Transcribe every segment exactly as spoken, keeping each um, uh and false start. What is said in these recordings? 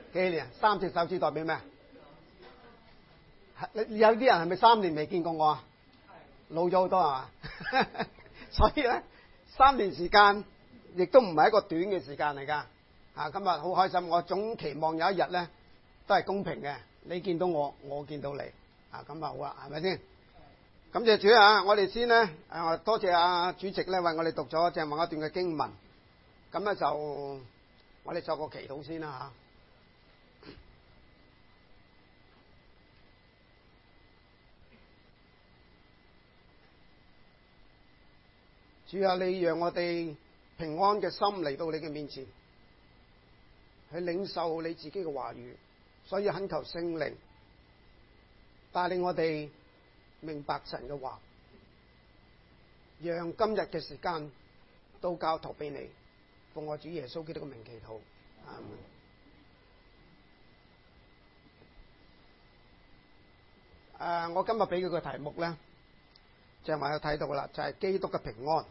幾年？三隻手指代表咩？有啲人係咪三年未見過我啊？老咗好多係嘛？所以咧，三年時間亦都唔係一個短嘅時間嚟㗎。啊，今日好開心，我總期望有一日咧都係公平嘅，你見到我，我見到你。啊，咁啊好啦，係咪先？感謝主啊！我哋先咧，誒多謝阿主席咧為我哋讀咗正話一段嘅經文。咁咧就我哋作個祈禱先啦嚇。主啊，你讓我哋平安嘅心嚟到你嘅面前，去領受你自己嘅話語，所以懇求聖靈帶領我哋明白神嘅話，讓今日嘅時間都交託俾你，奉我主耶穌基督嘅名祈禱，阿門。誒、呃，我今日俾佢個題目咧，正話有睇到啦，就係、是、基督嘅平安。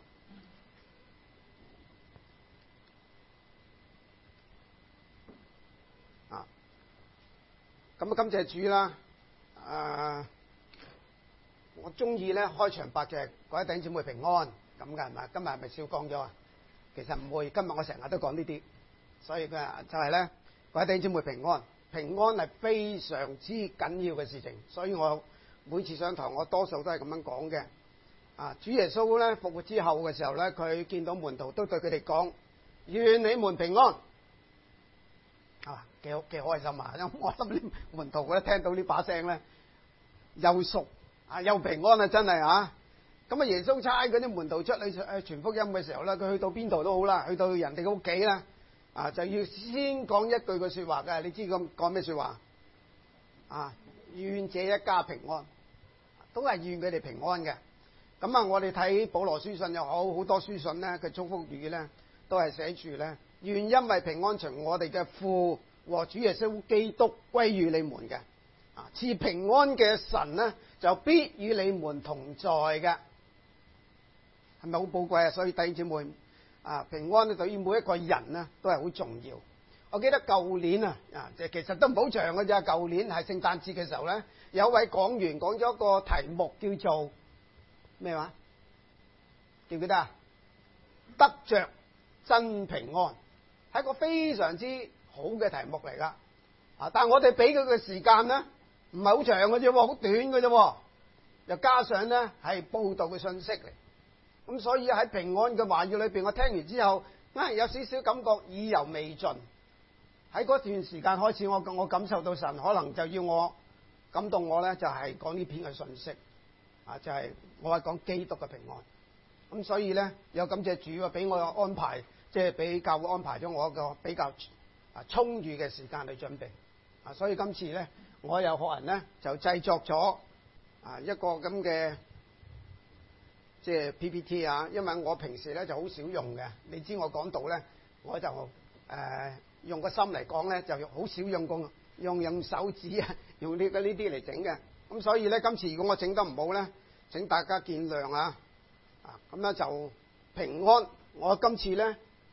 啊，咁啊，感謝主啦！誒、呃，我中意咧開場白嘅各位弟兄姊妹平安咁嘅係咪？今日係咪少講咗啊？其實唔會，今日我成日都講呢啲，所以嘅就係咧，各位弟兄姊妹平安，平安係非常之緊要嘅事情，所以我每次上堂我多數都係咁樣講嘅。啊，主耶穌咧復活之後嘅時候咧，佢見到門徒都對佢哋講：願你們平安。啊，幾好幾開心啊！因為我諗啲門徒咧聽到呢把聲咧，又熟啊又平安啊，真係啊！咁啊，耶穌差嗰啲門徒出去誒傳福音嘅時候咧，佢去到邊度都好啦，去到人哋嘅屋企啦，啊就要先講一句嘅説話嘅，你知咁講咩説話？啊，願這一家平安，都係願佢哋平安嘅。咁啊，我哋睇保羅書信又好，好多書信咧，佢祝福語咧都係寫住咧，願因為平安從我哋嘅父和主耶穌基督歸於你們嘅。啊，賜平安嘅神呢，就必與你們同在嘅。係咪好寶貴啊？所以弟兄姊妹啊，平安咧對於每一個人呢都係好重要。我記得舊年啊，啊，即係其實都唔好長嘅啫。舊年係聖誕節嘅時候咧，有一位講員講咗一個題目叫做咩話？記唔記得啊？得着真平安，係一個非常之好嘅題目嚟噶。啊，但係我哋俾佢嘅時間咧，唔係好長嘅啫，好短嘅啫。又加上咧係報道嘅信息嚟。咁所以喺平安嘅話語裏邊，我聽完之後，硬係有少少感覺意猶未盡。喺嗰段時間開始，我我感受到神可能就要我感動我咧，就係講呢篇嘅信息啊，就係、是、我係講基督嘅平安。咁所以咧，有感謝主啊，俾我安排，即係俾教會安排咗我一個比較啊充裕嘅時間去準備啊。所以今次咧，我有學人咧就製作咗啊一個咁嘅。即係 P P T 啊，因為我平時咧就好少用嘅，你知我講到咧，我就誒、呃、用個心嚟講咧，就好少用功，用用手指啊，用呢個呢啲嚟整嘅。咁所以咧，今次如果我整得唔好咧，請大家見諒啊！啊，咁咧就平安。我今次咧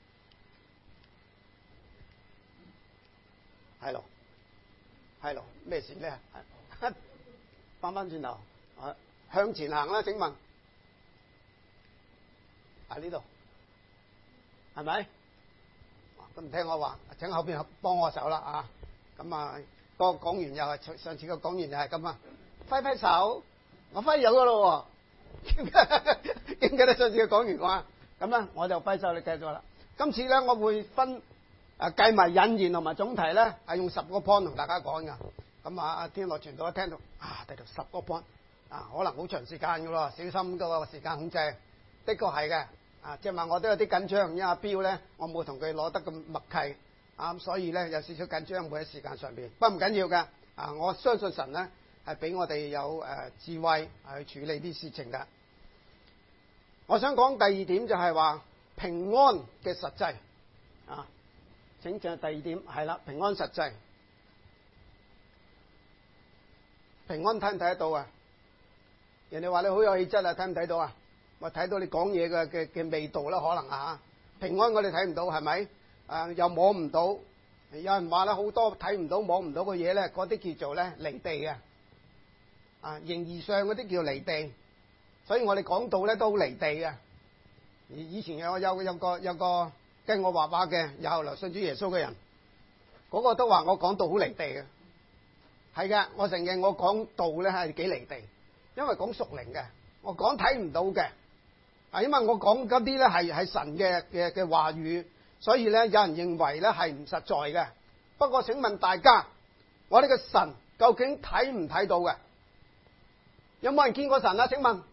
係咯，係咯，咩事咧？翻翻轉頭，啊，向前行啦！請問。喺呢度，係咪？都唔聽我話，請後邊幫我手啦啊！咁啊，個講員又係上次個講員又係咁啊，揮揮手，我揮咗噶咯喎，記唔記得上次個講員話？咁咧我就揮手你繼續啦。今次咧我會分誒計埋引言同埋總題咧，係用十個 point 同大家講噶。咁啊，天樂傳道一聽到啊，睇到十個 point 啊，可能好長時間噶咯，小心個時間控制。的確係嘅，啊，即係話我都有啲緊張，因為阿標咧，我冇同佢攞得咁默契，啊，所以咧有少少緊張，會喺時間上邊，不過唔緊要嘅，啊，我相信神咧係俾我哋有誒、呃、智慧去處理啲事情嘅。我想講第二點就係話平安嘅實際，啊，請就第二點係啦，平安實際，平安睇唔睇得到啊？人哋話你好有氣質啊，睇唔睇到啊？我睇到你講嘢嘅嘅嘅味道啦，可能啊，平安我哋睇唔到係咪？誒、呃、又摸唔到， 有人話咧，好多睇唔到摸唔到嘅嘢咧，嗰啲叫做咧離地嘅，啊形而上嗰啲叫離地，所以我哋講道咧都好離地嘅。以前有有有個有個跟我畫畫嘅，有後來信主耶穌嘅人，嗰個都話我講道好離地嘅。係嘅，我承認我講道咧係幾離地，因為講屬靈嘅，我講睇唔到嘅，啊因為我講嗰啲咧係係神嘅嘅嘅話語，所以咧有人認為咧係唔實在嘅。不過請問大家，我哋嘅神究竟睇唔睇到嘅？有冇人見過神啊？請問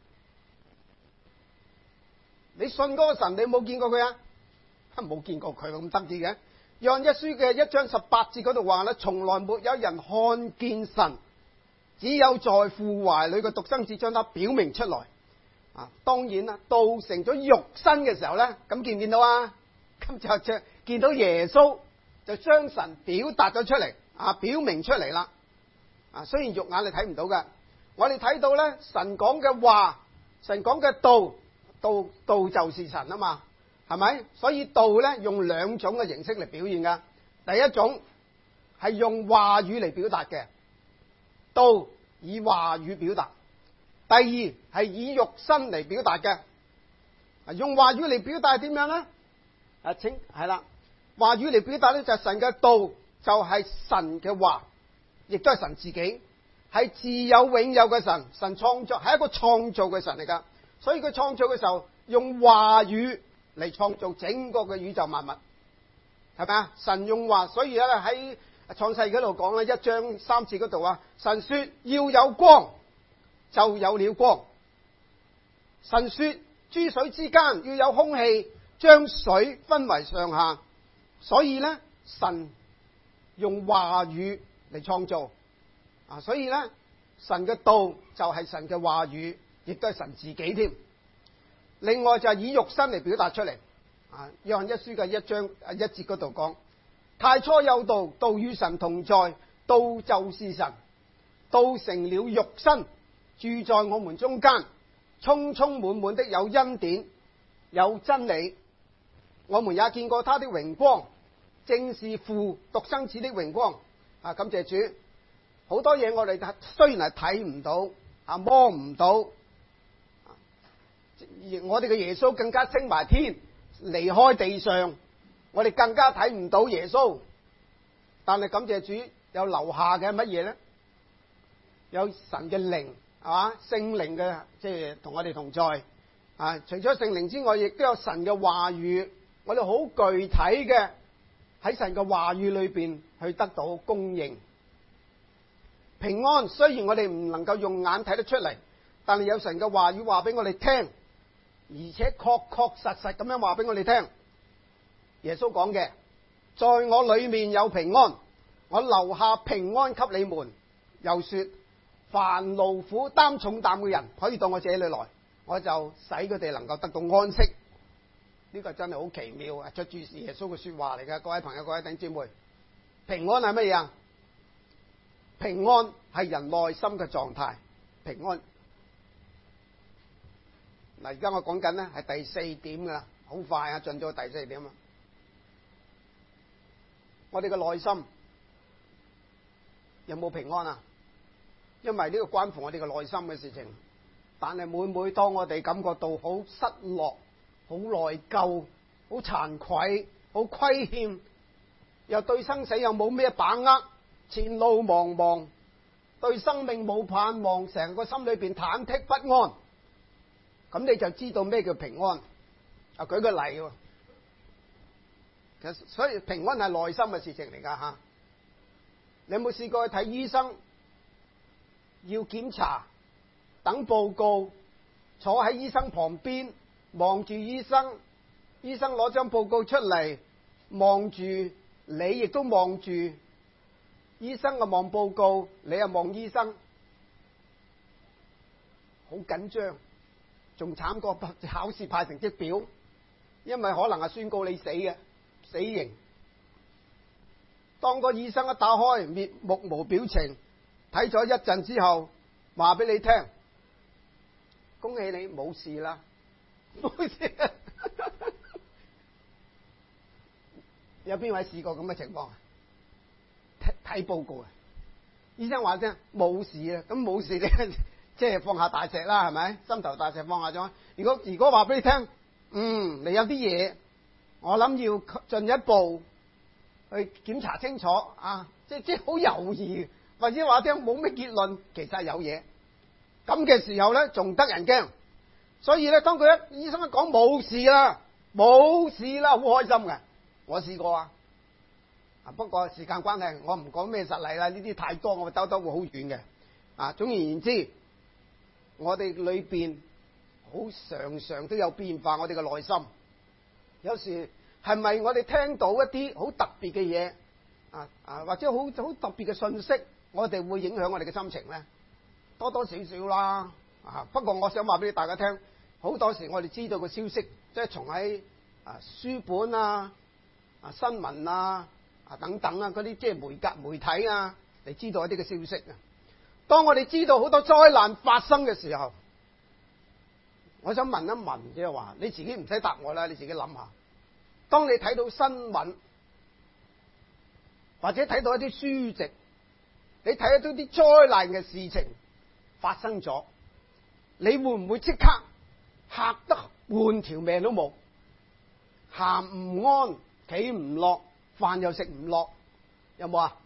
你信嗰個神，你有冇見過佢啊？冇見過佢咁得意嘅。約翰一書嘅一章十八節嗰度話咧，從來沒有人看見神，只有在父懷裏嘅獨生子將他表明出來。啊，當然啦，道成咗肉身嘅時候咧，咁見唔見到啊？咁就就見到耶穌，就將神表達咗出嚟，啊，表明出嚟啦。啊，雖然肉眼你睇唔到㗎，我哋睇到咧，神講嘅話，神講嘅道，道道就是神啊嘛。係咪？所以道咧用兩種嘅形式嚟表現噶。第一種係用話語嚟表達嘅，道以話語表達；第二係以肉身嚟表達嘅。用話語嚟表達係點樣咧？啊，請係啦，話語嚟表達咧就係神嘅道，就係神嘅話，亦都係神自己，係自有永有嘅神。神創造係一個創造嘅神嚟噶，所以佢創造嘅時候用話語嚟創造整個嘅宇宙萬物，係咪啊？神用話，所以咧喺創世嗰度講咧，一章三節嗰度啊，神說要有光，就有了光。神說諸水之間要有空氣，將水分為上下。所以咧，神用話語嚟創造啊，所以咧，神嘅道就係神嘅話語，亦都係神自己添。另外就係以肉身嚟表達出嚟，啊，約翰一書嘅一章一節嗰度講，太初有道，道與神同在，道就是神，道成了肉身，住在我們中間，充充滿滿的有恩典，有真理。我們也見過他的榮光，正是父獨生子的榮光。啊，感謝主，好多嘢我哋雖然係睇唔到，啊摸唔到。我哋嘅耶穌更加升埋天，離開地上，我哋更加睇唔到耶穌。但係感謝主，有留下嘅乜嘢呢？有神嘅靈，係嘛？聖靈嘅，即係同我哋同在。啊，除咗聖靈之外，亦都有神嘅話語。我哋好具體嘅喺神嘅話語裏邊去得到供應。平安雖然我哋唔能夠用眼睇得出嚟，但係有神嘅話語話俾我哋聽。而且確確實實咁樣話俾我哋聽，耶穌講嘅，在我裏面有平安，我留下平安給你們。又說，凡勞苦擔重擔嘅人可以到我這裏來，我就使佢哋能夠得到安息。呢、這個真係好奇妙啊！出注是耶穌嘅說話嚟㗎，各位朋友、各位弟兄姊妹，平安係乜嘢啊？平安係人內心嘅狀態，平安。嗱，而家我講緊咧係第四點噶啦，好快啊，進咗第四點啊！我哋嘅內心有冇平安啊？因為呢個關乎我哋嘅內心嘅事情。但係每每當我哋感覺到好失落、好內疚、好慚愧、好虧欠，又對生死又冇咩把握，前路茫茫，對生命冇盼望，成個心裏邊忐忑不安。咁你就知道咩叫平安啊？舉個例喎，其實所以平安係內心嘅事情嚟噶吓。你有冇試過去睇醫生？要檢查，等報告，坐喺醫生旁邊望住醫生，醫生攞張報告出嚟望住你，亦都望住醫生嘅望報告，你又望醫生，好緊張。仲慘過考試派成績表，因為可能係宣告你死嘅死刑。當個醫生一打開，面目無表情，睇咗一陣之後，話俾你聽，恭喜你冇事啦，冇事。有邊位試過咁嘅情況？ 睇報告啊，醫生話聲冇事啊，咁冇事你即係放下大石啦，係咪？心頭大石放下咗。如果如果話俾你聽，嗯，你有啲嘢，我諗要進一步去檢查清楚啊，即即好猶豫，或者話聽冇咩結論，其實係有嘢。咁嘅時候咧，仲得人驚。所以咧，當佢一醫生一講冇事啦，冇事啦，好開心嘅。我試過啊，啊不過時間關係，我唔講咩實例啦，呢啲太多，我兜兜會好遠嘅。啊，總而言之，我哋裏邊好常常都有變化，我哋嘅內心有時係咪我哋聽到一啲好特別嘅嘢啊啊，或者好好特別嘅信息，我哋會影響我哋嘅心情咧？多多少少啦。啊，不過我想話俾大家聽，好多時我哋知道嘅消息，即係從喺啊書本啊、啊新聞啊、啊等等啊嗰啲即係媒格媒體啊嚟知道一啲嘅消息啊。當我哋知道好多災難發生嘅時候，我想問一問，即係話你自己唔使答我啦，你自己諗下。當你睇到新聞或者睇到一啲書籍，你睇到啲災難嘅事情發生咗，你會唔會即刻嚇得半條命都冇，行唔安，企唔落，飯又食唔落，有冇啊？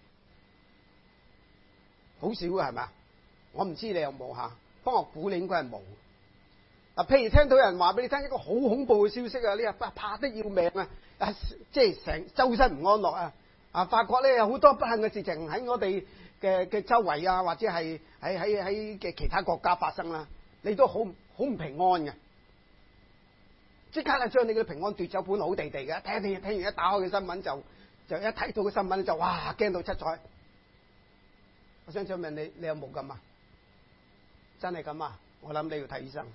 好少嘅係咪啊？我唔知你有冇吓，不過我估你應該係冇。嗱，譬如聽到有人話俾你聽一個好恐怖嘅消息啊，你啊怕得要命啊，啊即係成周身唔安樂啊，啊發覺咧有好多不幸嘅事情喺我哋嘅嘅周圍啊，或者係喺喺喺嘅其他國家發生啦，你都好好唔平安嘅，即刻啊將你嘅平安奪走本好地地嘅，聽聽聽完一打開嘅新聞就就一睇到嘅新聞就哇驚到七彩。我想請問你，你有冇咁啊？真係咁啊？我諗你要睇醫生。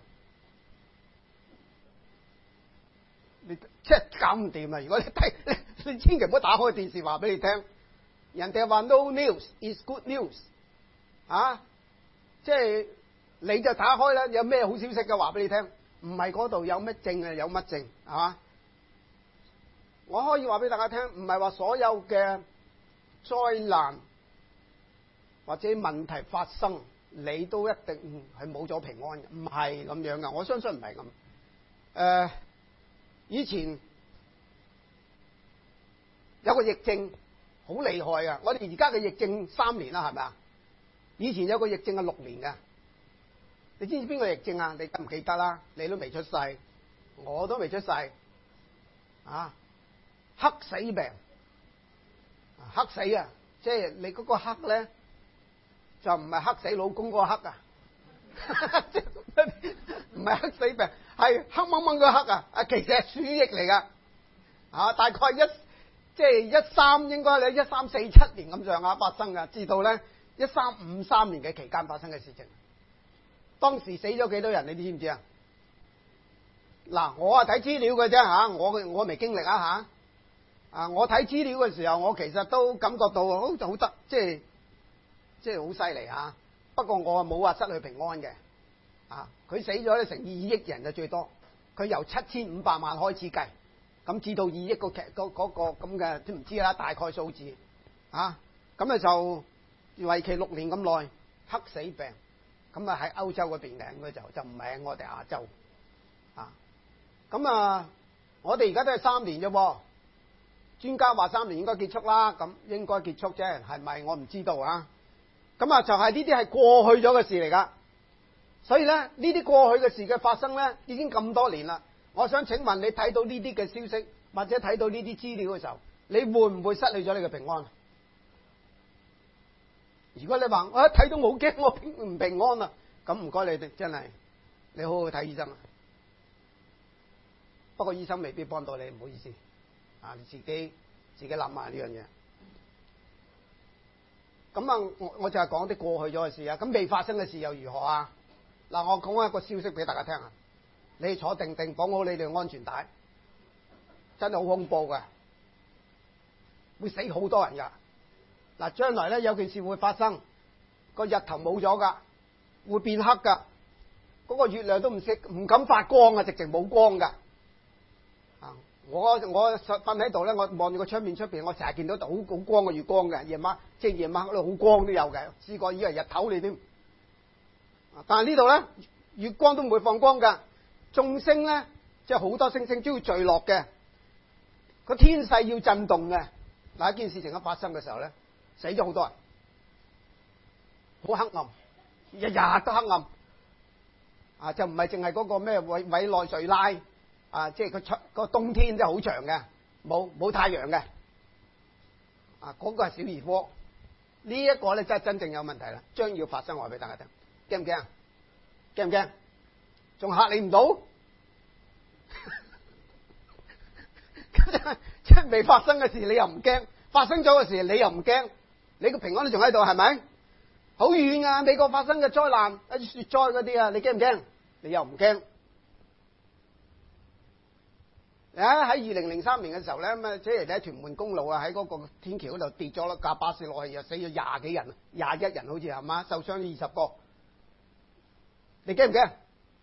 你即係搞唔掂啊！如果你睇，你千祈唔好打開電視話俾你聽，人哋話 no news is good news 啊！即係你就打開啦，有咩好消息嘅話俾你聽，唔係嗰度有乜症啊，有乜症係嘛？我可以話俾大家聽，唔係話所有嘅災難或者問題發生，你都一定係冇咗平安嘅，唔係咁樣噶。我相信唔係咁。誒、呃，以前有個疫症好厲害噶，我哋而家嘅疫症三年啦，係咪啊？以前有個疫症係六年噶。你知唔知邊個疫症啊？你記唔記得啦？你都未出世，我都未出世。啊，黑死病，黑死啊！即係你嗰個黑咧。就唔係黑死老公嗰個黑啊，唔係黑死病，係黑掹掹個黑啊！啊，其實係鼠疫嚟噶，啊，大概一即係一三應該咧一三四七年咁上下發生噶，至到咧一三五三年嘅期間發生嘅事情。當時死咗幾多人？你知唔知啊？嗱，我啊睇資料嘅啫吓，我我未經歷啊吓，啊，我睇資料嘅時候，我其實都感覺到好就好得，即係。即係好犀利啊！不過我冇話失去平安嘅，啊，佢死咗咧成二億人就最多，佢由七千五百萬開始計，咁至到二億個劇嗰嗰個咁嘅都唔知啦，大概數字，啊，咁咧就為期六年咁耐，黑死病，咁啊喺歐洲嗰邊嘅應該就就唔係喺我哋亞洲，啊，咁啊，我哋而家都係三年啫，專家話三年應該結束啦，咁應該結束啫，係咪我唔知道啊？咁啊，就係呢啲係過去咗嘅事嚟噶，所以咧呢啲過去嘅事嘅發生咧，已經咁多年啦。我想請問你睇到呢啲嘅消息，或者睇到呢啲資料嘅時候，你會唔會失去咗你嘅平安？如果你話我一睇到我好驚，我平唔平安啊？咁唔該你哋真係，你好好睇醫生啊。不過醫生未必幫到你，唔好意思，啊，你自己自己諗下呢樣嘢。咁啊，我我就係講啲過去咗嘅事啊。咁未發生嘅事又如何啊？嗱，我講一個消息俾大家聽啊。你坐定定，綁好你哋安全帶，真係好恐怖嘅，會死好多人噶。嗱，將來咧有件事會發生，個日頭冇咗噶，會變黑噶，嗰個月亮都唔識唔敢發光啊，直情冇光噶。啊， 我我瞓喺度咧，我望住個窗面出邊，我成日見到好好光嘅月光嘅，夜晚即係夜晚嗰度好光都有嘅，試過以為日頭嚟添。但係呢度咧，月光都唔會放光噶，眾星咧即係好多星星都要墜落嘅，個天勢要震動嘅。嗱，一件事情一發生嘅時候咧，死咗好多人，好黑暗，日日都黑暗。啊，就唔係淨係嗰個咩委委內瑞拉啊，即係個出個冬天真係好長嘅，冇冇太陽嘅。啊，嗰個係小兒科，呢一個咧真係真正有問題啦，將要發生，我話俾大家聽，驚唔驚？驚唔驚？仲嚇你唔到？即係未發生嘅事你又唔驚，發生咗嘅事你又唔驚，你個平安都仲喺度，係咪？好遠啊！美國發生嘅災難，一啲雪災嗰啲啊，你驚唔驚？你又唔驚？啊！喺二零零三年嘅時候咧，咁啊，即係喺屯門公路啊，喺嗰個天橋嗰度跌咗啦，架巴士落去，又死咗廿幾人，廿一人好似係嘛，受傷二十個。你驚唔驚？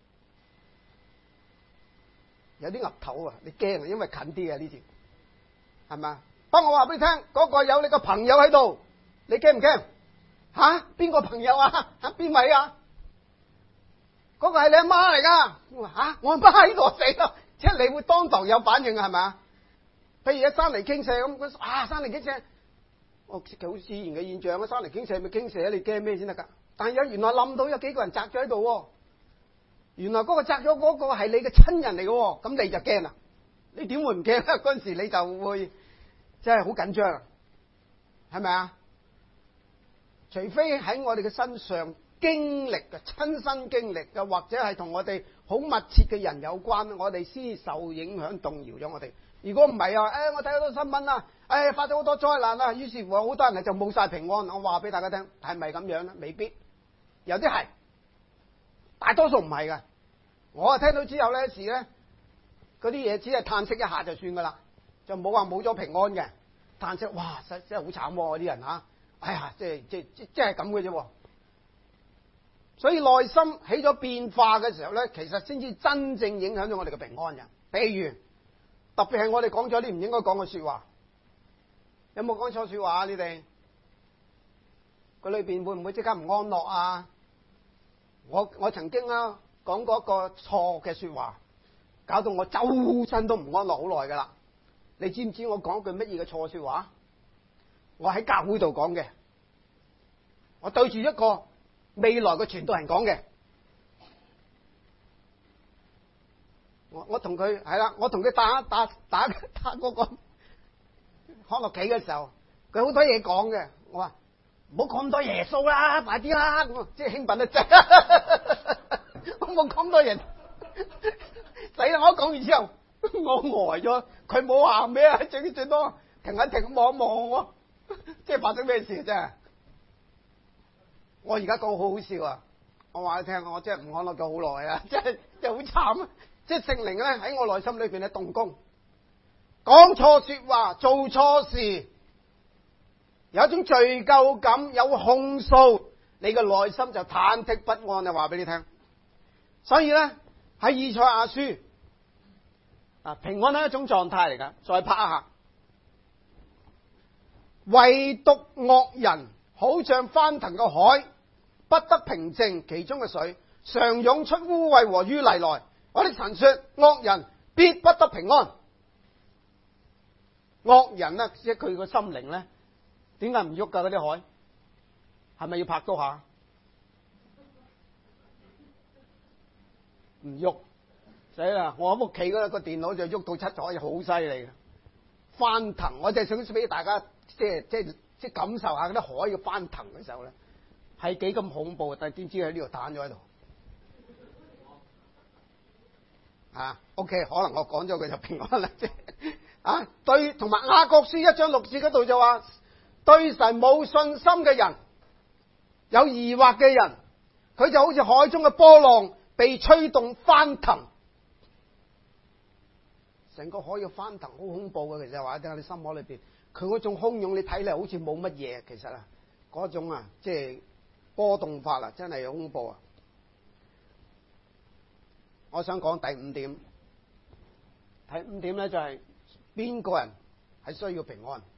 有啲岌頭啊！你驚啊，因為近啲啊呢次，係嘛？不過我話俾你聽，嗰個有你個朋友喺度，你驚唔驚？吓，邊個朋友啊？吓，邊位啊？嗰個係你阿媽嚟噶。我話吓，我阿媽喺度死咯，即係你會當堂有反應係咪？譬如一山泥傾瀉咁，啊山泥傾瀉，哦，好自然嘅現象啊，山泥傾瀉咪傾瀉，你驚咩先得噶？但係有原來冧到有幾個人砸咗喺度，原來嗰個砸咗嗰個係你嘅親人嚟嘅，咁你就驚啦。你點會唔驚咧？嗰陣時你就會真係好緊張，係咪啊？除非喺我哋嘅身上經歷嘅親身經歷嘅，或者係同我哋好密切嘅人有關，我哋先受影響動搖咗我哋。如果唔係啊，誒、哎、我睇好多新聞啊，誒、哎、發咗好多災難啊，於是乎好多人就冇晒平安。我話俾大家聽，係咪咁樣咧？未必，有啲係，大多數唔係㗎。我啊聽到之後咧，時咧嗰啲嘢只係嘆息一下就算噶啦，就冇話冇咗平安嘅嘆息。哇，真真係好慘喎！啲人嚇。哎呀，即係即係即即係咁嘅啫，所以內心起咗變化嘅時候咧，其實先至真正影響咗我哋嘅平安嘅。譬如特別係我哋講咗啲唔應該講嘅說話，有冇講錯說話啊？你哋個裏邊會唔會即刻唔安樂啊？我我曾經啊講過一個錯嘅說話，搞到我周身都唔安樂好耐噶啦。你知唔知我講句乜嘢嘅錯說話？我喺教會度講嘅，我對住一個未來嘅傳道人講嘅，我我同佢係啦，我同佢打打打打嗰個康樂棋嘅時候，佢好多嘢講嘅，我話唔好講咁多耶穌啦，快啲啦，即係興奮得滯，我冇講咁多嘢，死啦！我講完之後，我呆咗，佢冇喊咩啊，最最多停一停望一望我。即係發生咩事啫？我而家講好好笑啊！我話你聽，我真係唔安樂咗好耐啊！真係真係好慘啊！即係聖靈咧喺我內心裏邊咧動工，講錯說話，做錯事，有一種罪疚感，有控訴，你嘅內心就忐忑不安啊！話俾你聽。所以咧喺以賽亞書啊，平安係一種狀態嚟噶，再拍一下。唯獨惡人好像翻騰嘅海，不得平靜，其中嘅水常湧出污穢和淤泥來。我的神說，惡人必不得平安。惡人呢，即係佢個心靈咧，點解唔喐噶？嗰啲海係咪要拍多下？唔喐，死啦！我喺屋企嗰個電腦就喐到七彩，好犀利嘅翻騰。我就係想俾大家。即係即係即係感受下嗰啲海嘅翻騰嘅時候咧，係幾咁恐怖，但係點知喺呢度彈咗喺度啊 ？OK， 可能我講咗佢就平安啦，即係啊對，同埋雅各書一章六節嗰度就話，對神冇信心嘅人，有疑惑嘅人，佢就好似海中嘅波浪被吹動翻騰，成個海嘅翻騰好恐怖嘅。其實話喺你心海裏邊。佢嗰種洶湧，你睇嚟好似冇乜嘢，其實啊，嗰種啊，即係波動法啊，真係好恐怖啊！我想講第五點，第五點咧就係邊個人係需要平安？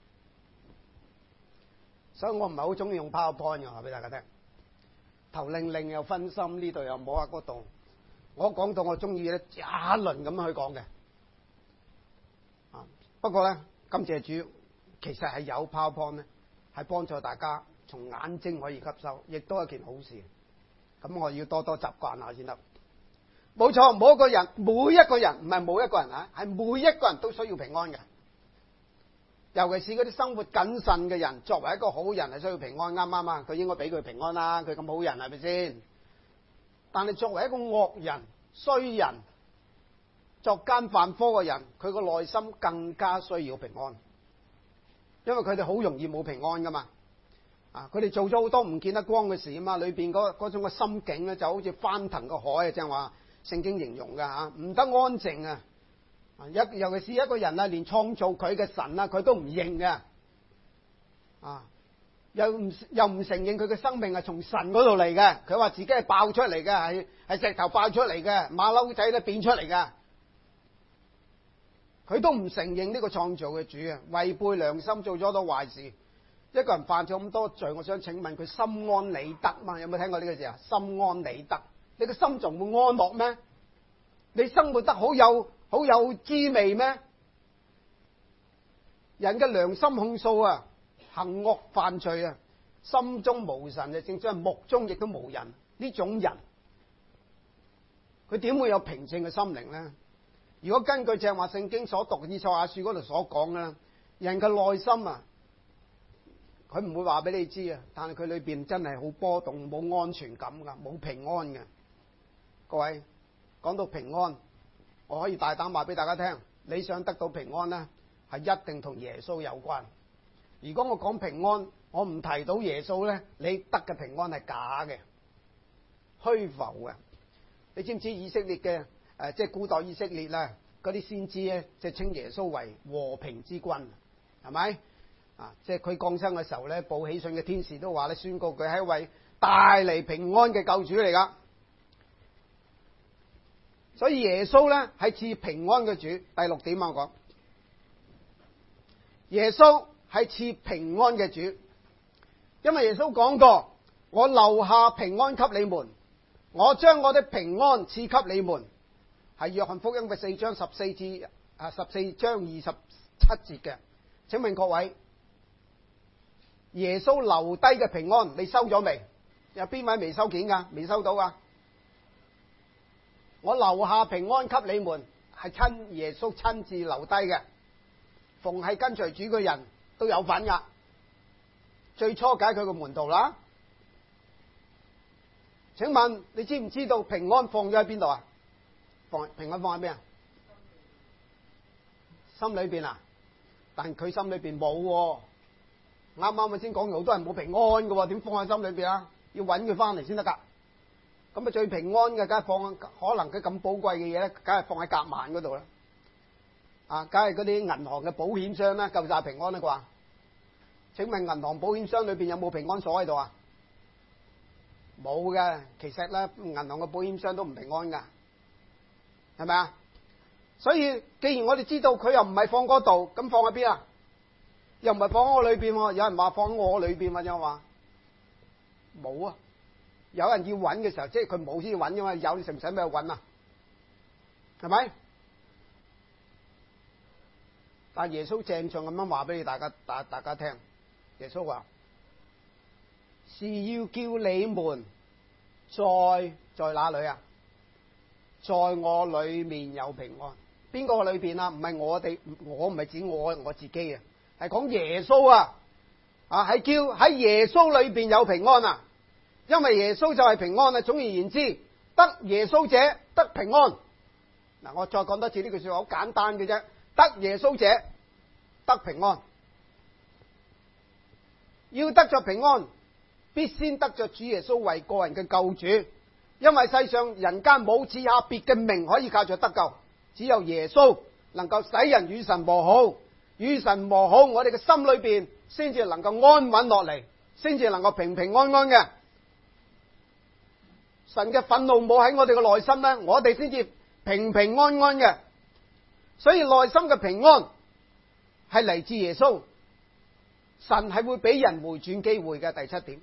所以我唔係好中意用 PowerPoint 嘅，話俾大家聽。頭令令又分心，呢度又摸下嗰度。我講到我中意咧，一輪咁去講嘅。啊，不過咧，感謝主，其實係有 PowerPoint 咧，係幫助大家從眼睛可以吸收，亦都係一件好事。咁我要多多習慣下先得。冇錯，每一個人，每一個人唔係冇一個人啊，係每一個人都需要平安嘅。尤其是嗰啲生活謹慎嘅人，作為一個好人係需要平安，啱唔啱啊？佢應該俾佢平安啦，佢咁好人係咪先？但係作為一個惡人、衰人、作奸犯科嘅人，佢個內心更加需要平安，因為佢哋好容易冇平安噶嘛。啊，佢哋做咗好多唔見得光嘅事啊嘛，裏邊嗰嗰種嘅心境咧，就好似翻騰個海啊，即係話聖經形容噶吓，唔得安靜啊！尤尤其是一個人啊，連創造佢嘅神啊，佢都唔認嘅，啊，又唔又唔承認佢嘅生命係從神嗰度嚟嘅，佢話自己係爆出嚟嘅，係係石頭爆出嚟嘅，馬騮仔咧變出嚟嘅，佢都唔承認呢個創造嘅主啊，違背良心做咗好多壞事。一個人犯咗咁多罪，我想請問佢心安理得嘛？有冇聽過呢個字啊？心安理得，你個心仲會安樂咩？你生活得好有好有滋味咩？人嘅良心控訴啊，行惡犯罪啊，心中無神就正所謂目中亦都無人。呢種人，佢點會有平靜嘅心靈呢？如果根據正話聖經所讀以賽亞書嗰度所講嘅，人嘅內心啊，佢唔會話俾你知啊，但係佢裏邊真係好波動，冇安全感噶，冇平安嘅。各位，講到平安，我可以大膽話俾大家聽，你想得到平安呢，係一定同耶穌有關。如果我講平安，我唔提到耶穌呢，你得嘅平安係假嘅、虛浮嘅。你知唔知以色列嘅誒，即係古代以色列咧，嗰啲先知咧，即係稱耶穌為和平之君，係咪？啊，即係佢降生嘅時候咧，報喜訊嘅天使都話咧，宣告佢係一位帶嚟平安嘅救主嚟噶。所以耶穌咧係賜平安嘅主。第六點我講，耶穌係賜平安嘅主，因為耶穌講過，我留下平安給你們，我將我的平安賜給你們，係約翰福音嘅四章十四至啊十四章二十七節嘅。請問各位，耶穌留低嘅平安你收咗未？有邊位未收件噶？未收到啊？我留下平安給你們，係親耶穌親自留低嘅。逢係跟隨主嘅人都有份噶。最初解佢個門徒啦。請問你知唔知道平安放咗喺邊度啊？放平安放喺邊啊？心裏邊啊？但佢心裏邊冇喎。啱啱咪先講完，好多人冇平安嘅，點放喺心裏邊啊？要揾佢翻嚟先得噶。咁啊最平安嘅，梗係放，可能佢咁寶貴嘅嘢咧，梗係放喺夾萬嗰度啦。啊，梗係嗰啲銀行嘅保險箱啦，夠晒平安啦啩？請問銀行保險箱裏邊有冇平安鎖喺度啊？冇嘅，其實咧銀行嘅保險箱都唔平安噶，係咪啊？所以既然我哋知道佢又唔係放嗰度，咁放喺邊啊？又唔係放喺我裏邊，有人話放喺我裏邊，或者話冇啊？有人要揾嘅時候，即係佢冇先要揾噶嘛？有你使唔使咩去揾啊？係咪？但耶穌鄭重咁樣話俾你大家大大家聽，耶穌話是要叫你們在在哪裏啊？在我裏面有平安。邊個裏邊啊？唔係我哋，我唔係指我我自己啊，係講耶穌啊，啊係叫喺耶穌裏邊有平安啊，因為耶穌就係平安啊。總而言之，得耶穌者得平安。嗱，我再講多次呢句說話，好簡單嘅啫，得耶穌者得平安。要得着平安，必先得着主耶穌為個人嘅救主，因為世上人間冇賜下別嘅名可以靠着得救，只有耶穌能夠使人與神和好，與神和好，我哋嘅心裏邊先至能夠安穩落嚟，先至能夠平平安安嘅。神嘅憤怒冇喺我哋嘅內心咧，我哋先至平平安安嘅。所以內心嘅平安係嚟自耶穌，神係會俾人回轉機會嘅。第七點，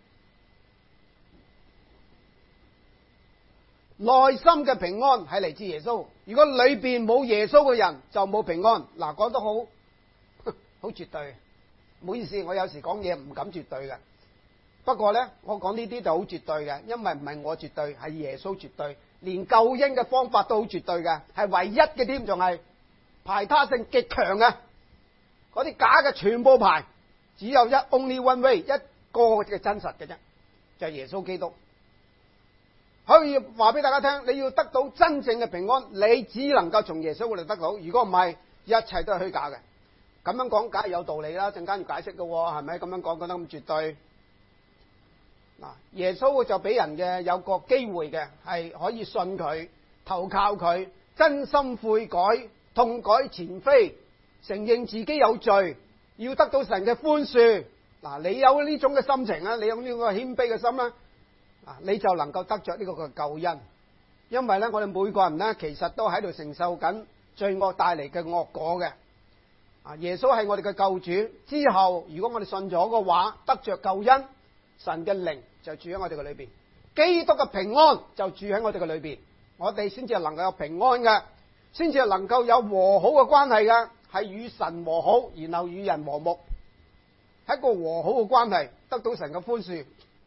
內心嘅平安係嚟自耶穌。如果裏邊冇耶穌嘅人就冇平安。嗱，講得好好絕對，唔好意思，我有時講嘢唔敢絕對嘅。不過呢，我講呢啲就好絕對嘅，因為唔係我絕對，係耶穌絕對，連救恩嘅方法都好絕對嘅，係唯一嘅添，仲係排他性極強嘅。嗰啲假嘅全部排，只有一 only one way， 一個嘅真實嘅啫，就係耶穌基督。可以話俾大家聽，你要得到真正嘅平安，你只能夠從耶穌嗰度得到。如果唔係，一切都係虛假嘅。咁樣講梗係有道理啦，陣間要解釋嘅，係咪？咁樣講講得咁絕對。嗱，耶穌就俾人嘅有個機會嘅，係可以信佢、投靠佢、真心悔改、痛改前非，承認自己有罪，要得到神嘅寬恕。嗱，你有呢種嘅心情啊，你有呢個謙卑嘅心啦，嗱，你就能夠得着呢個嘅救恩。因為咧，我哋每個人咧，其實都喺度承受緊罪惡帶嚟嘅惡果嘅。啊，耶穌係我哋嘅救主之後，如果我哋信咗嘅話，得着救恩，神嘅靈就住喺我哋嘅裏邊，基督嘅平安就住喺我哋嘅裏邊，我哋先至係能夠有平安嘅，先至係能夠有和好嘅關係嘅，係與神和好，然後與人和睦，係一個和好嘅關係，得到神嘅寬恕。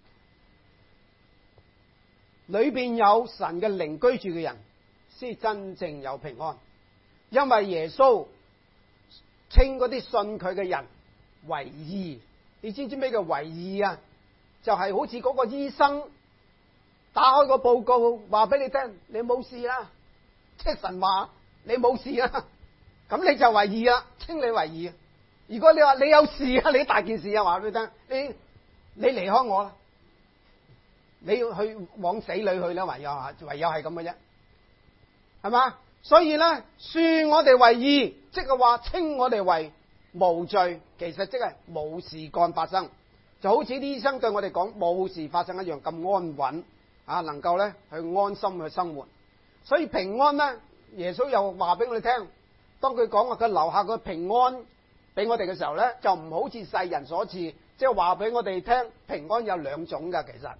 裏邊有神嘅靈居住嘅人，先真正有平安。因為耶穌稱嗰啲信佢嘅人為義，你知唔知咩叫為義啊？就係、是、好似嗰個醫生打開個報告，話俾你聽，你冇事啦，即係神話你冇事啦，咁你就為義啦，稱你為義。如果你話你有事啊，你大件事啊，話俾你聽，你你離開我啦，你要去往死裏去啦，唯有唯有係咁嘅啫，係嘛？所以咧，算我哋為義，即係話稱我哋為無罪，其實即係冇事幹發生。就好似啲醫生對我哋講冇事發生一樣咁安穩啊，能夠咧去安心去生活。所以平安咧，耶穌又話俾我哋聽，當佢講話佢留下個平安俾我哋嘅時候咧，就唔好似世人所賜，即係話俾我哋聽平安有兩種噶。其實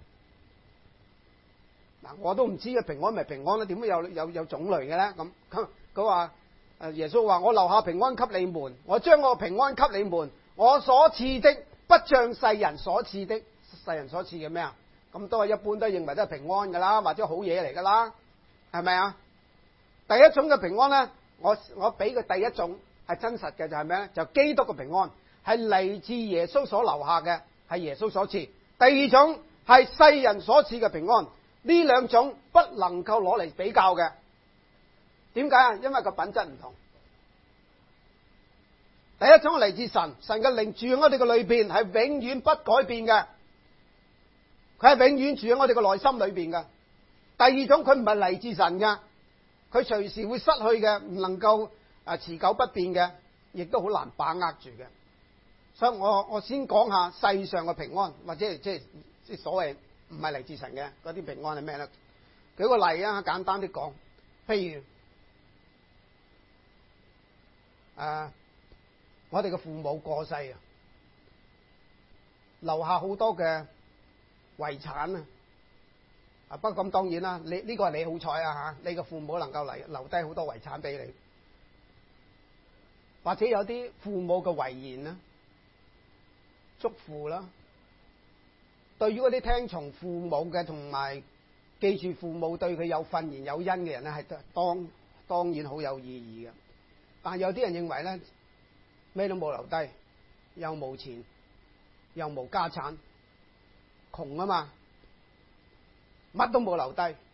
嗱，我都唔知嘅平安咪平安咧，點會有有有種類嘅咧？咁佢佢話誒，耶穌話我留下平安給你們，我將我平安給你們，我所賜的。不像世人所賜的，世人所賜嘅咩啊？咁都係一般都認為都係平安噶啦，或者好嘢嚟噶啦，係咪啊？第一種嘅平安咧，我我俾嘅第一種係真實嘅，就係咩咧？就基督嘅平安，係嚟自耶穌所留下嘅，係耶穌所賜。第二種係世人所賜嘅平安，呢兩種不能夠攞嚟比較嘅。點解啊？因為個品質唔同。第一種係嚟自神，神嘅靈住喺我哋嘅裏邊，係永遠不改變嘅，佢係永遠住喺我哋嘅內心裏邊嘅。第二種佢唔係嚟自神嘅，佢隨時會失去嘅，唔能夠啊持久不變嘅，亦都好難把握住嘅。所以我我先講下世上嘅平安，或者係即係即係所謂唔係嚟自神嘅嗰啲平安係咩咧？舉個例啊，簡單啲講，譬如誒。呃我哋嘅父母過世啊，留下好多嘅遺產啊！啊，不過咁當然啦，你呢、這個係你好彩啊嚇，你嘅父母能夠嚟留低好多遺產俾你，或者有啲父母嘅遺言啦、囑咐啦，對於嗰啲聽從父母嘅同埋記住父母對佢有訓言有恩嘅人咧，係當當然好有意義嘅。但係有啲人認為咧，咩都冇留低，又冇錢，又冇家產，窮啊嘛，乜都冇留低，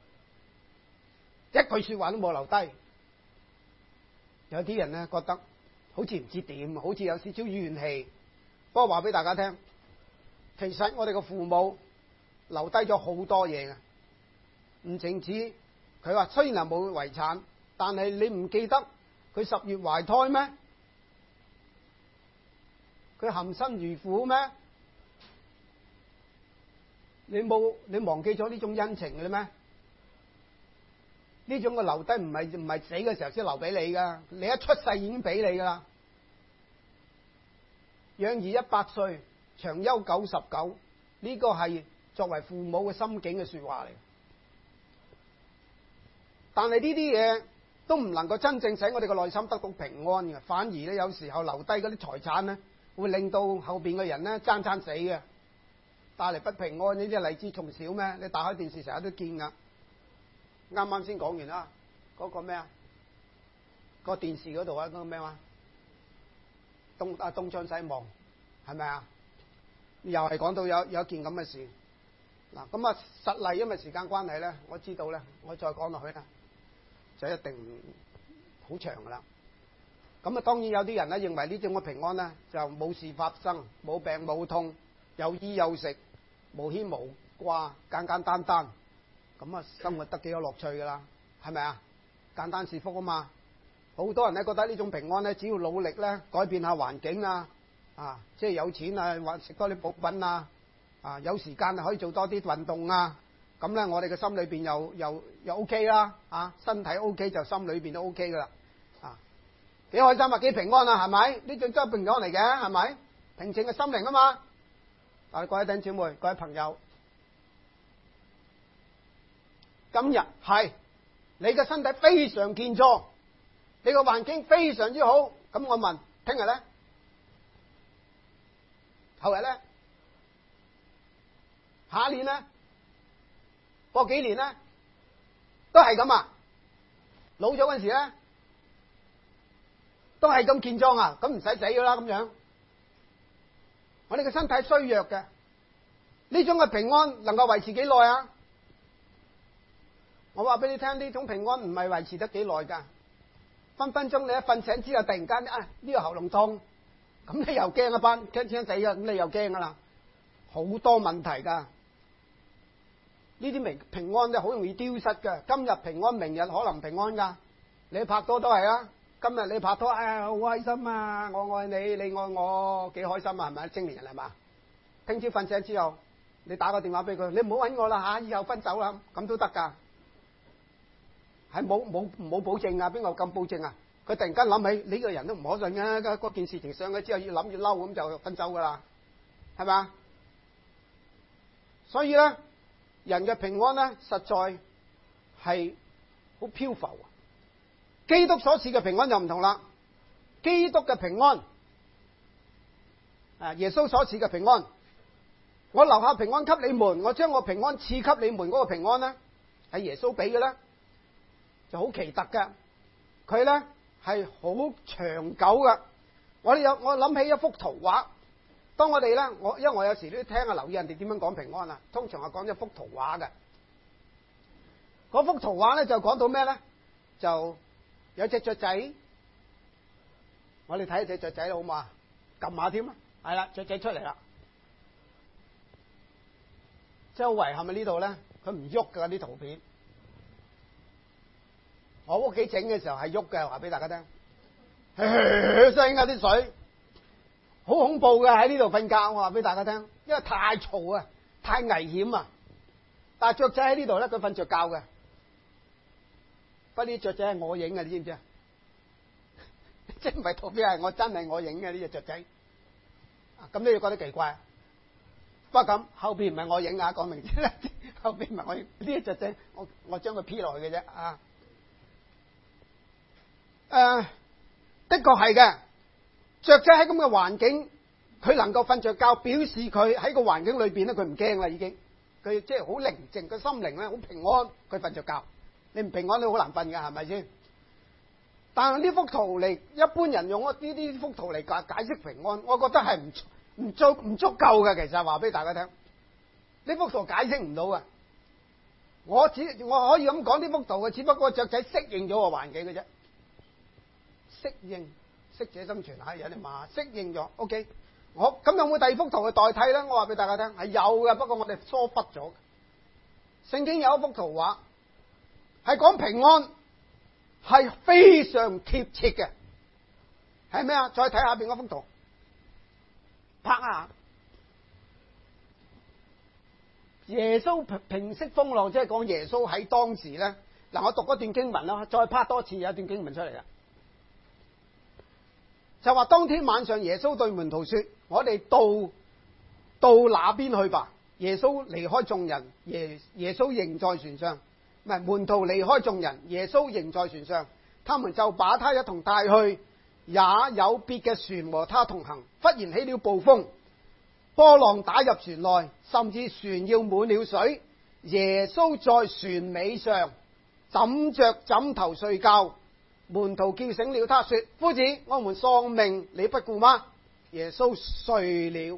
一句說話都冇留低。有啲人咧覺得好似唔知點，好似有少少怨氣。不過話俾大家聽，其實我哋嘅父母留低咗好多嘢嘅，唔淨止佢話雖然係冇遺產，但係你唔記得佢十月懷胎咩？佢含辛茹苦咩？你冇你忘記咗呢種恩情嘅咩？呢種嘅留低唔係唔係死嘅時候先留俾你噶，你一出世已經俾你噶啦。 養兒一百歲，長憂九十九。呢個係作為父母嘅心境嘅說話嚟。但係呢啲嘢都唔能夠真正使我哋嘅內心得到平安嘅，反而咧有時候留低嗰啲財產咧，會令到後邊嘅人咧爭爭死嘅，帶嚟不平安。呢啲例子仲少咩？你打開電視成日都見噶。啱啱先講完啦，嗰個咩啊？個電視嗰度啊，嗰個咩話？東啊東張西望，係咪啊？又係講到有有一件咁嘅事。嗱，咁啊實例，因為時間關係咧，我知道咧，我再講落去啦，就一定好長噶啦。咁啊，當然有啲人咧認為呢種嘅平安咧就冇事發生，冇病冇痛，有衣有食，無牽無掛，簡簡單單，咁啊生活得幾有樂趣噶啦，係咪啊？簡單是福啊嘛。好多人咧覺得呢種平安咧，只要努力咧改變下環境啊，啊，即係有錢啊，或食多啲補品啊，啊，有時間可以做多啲運動啊，咁咧我哋嘅心裏邊又又又 O K 啦，啊，身體 O K 就心裏邊都 O K 噶啦，啊，幾開心啊，幾平安啊，係咪？呢種都係平安嚟嘅，係咪？平靜嘅心靈啊嘛。但係各位弟兄姊妹、各位朋友，今日係你嘅身體非常健壯，你個環境非常之好，咁我問，聽日咧，後日咧，下一年咧，過幾年咧，都係咁啊！老咗嗰陣時咧，都係咁健壯啊！咁唔使死噶啦，咁樣。我哋嘅身體衰弱嘅，呢種嘅平安能夠維持幾耐啊？我話俾你聽，呢種平安唔係維持得幾耐噶。分分鐘你一瞓醒之後，突然間啊呢個喉嚨痛，咁你又驚一班，驚驚死啊！咁你又驚噶啦，好多問題噶。呢啲平平安咧好容易丟失噶。今日平安，明日可能平安噶。你拍拖都係啊，今日你拍拖，哎呀好開心啊，我愛你，你愛我，幾開心啊，係咪？青年人係嘛？聽朝瞓醒之後，你打個電話俾佢，你唔好搵我啦吓，以後分手啦，咁都得噶。係冇冇冇保證啊？邊個咁保證啊？佢突然間諗起呢個人都唔可信嘅，嗰件事情上咗之後越諗越嬲，咁就分手噶啦，係咪？所以咧，人嘅平安咧，實在係好漂浮。基督所賜嘅平安就唔同啦。基督嘅平安，啊，耶穌所賜嘅平安，我留下平安給你們，我將我平安賜給你們嗰個平安咧，係耶穌俾嘅咧。就好奇特嘅，佢咧係好長久嘅。我哋有我諗起一幅圖畫，當我哋咧，我因為我有時都聽下留意人哋點樣講平安啊，通常係講一幅圖畫嘅。嗰幅圖畫咧就講到咩咧？就有隻雀仔，我哋睇一隻雀仔好唔好啊？撳下添啊，係啦，雀仔出嚟啦。周圍係咪呢度咧？佢唔喐㗎啲圖片。我屋企整嘅時候係喐嘅，話俾大家聽，噓聲啊啲水，好恐怖嘅喺呢度瞓覺。我話俾大家聽，因為太嘈啊，太危險啊。但係雀仔喺呢度咧，佢瞓着覺嘅。不過啲雀仔係我影嘅，你知唔知啊？即係唔係圖片，係我真係我影嘅呢隻雀仔。咁你要覺得奇怪。不過咁後邊唔係我影啊，講明先啦。後邊唔係我影呢隻雀仔，我我將佢 P 落去嘅啫啊。誒、呃，的確係嘅。雀仔喺咁嘅環境，佢能夠瞓着覺，表示佢喺個環境裏邊咧，佢唔驚啦，已經。佢即係好寧靜，個心靈咧好平安，佢瞓着覺。你唔平安都好難瞓噶，係咪先？但係呢幅圖嚟，一般人用呢啲幅圖嚟解解釋平安，我覺得係唔唔足唔足夠嘅。其實話俾大家聽，呢幅圖解釋唔到嘅。我只我可以咁講，呢幅圖嘅只不過雀仔適應咗個環境嘅啫。適應，適者生存，係有啲嘛適應咗。OK， 我咁有冇第二幅圖去代替咧？我話俾大家聽，係有嘅，不過我哋疏忽咗。聖經有一幅圖畫，係講平安，係非常貼切嘅。係咩啊？再睇下邊嗰幅圖，拍下耶穌平息風浪，即係講耶穌喺當時咧。嗱，我讀嗰段經文啦，再拍多次，有一段經文出嚟啦。就話當天晚上，耶穌對門徒說： 我哋到到那邊去吧。耶穌離開眾人，耶耶穌仍在船上，唔係門徒離開眾人，耶穌仍在船上，他們就把他一同帶去，也有別嘅船和他同行。忽然起了暴風，波浪打入船內，甚至船要滿了水。耶穌在船尾上枕着枕頭睡覺，門徒叫醒了他，說：夫子，我們喪命，你不顧嗎？耶穌睡了，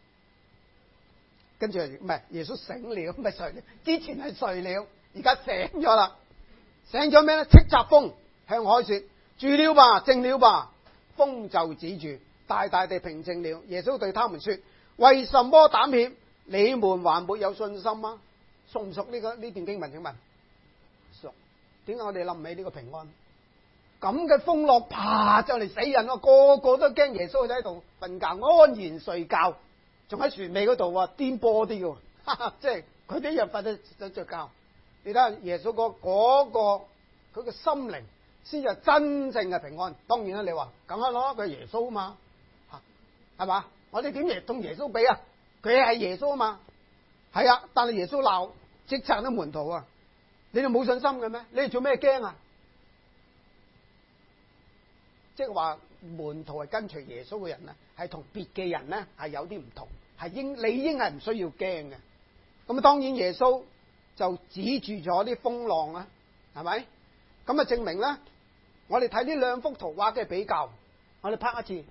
跟住唔係耶穌醒了，唔係睡了，之前係睡了，而家醒咗啦。醒咗咩呢？斥責風，向海說：住了吧，靜了吧。風就止住，大大地平靜了。耶穌對他們說：為什麼膽怯？你們還沒有信心嗎？熟唔熟呢個呢段經文？請問熟？點解我哋諗唔起呢個平安？咁嘅風浪，啪就嚟死人咯，個個都驚耶穌喺度瞓覺，安然睡覺，仲喺船尾嗰度啊，顛簸啲嘅，即係佢啲人瞓得得着覺。你睇下耶穌嗰嗰個佢嘅心靈，先至係真正嘅平安。當然啦，你話梗係咯，佢係耶穌啊嘛，係嘛？我哋點同耶穌比啊？佢係耶穌啊嘛，係啊，但係耶穌鬧斥責啲門徒啊，你哋冇信心嘅咩？你哋做咩驚啊？即係話門徒係跟隨耶穌嘅人咧，係同別嘅人咧係有啲唔同，係應理應係唔需要驚嘅。咁啊，當然耶穌就止住咗啲風浪啦，係咪？咁啊，證明咧，我哋睇呢兩幅圖畫嘅比較，我哋拍一次。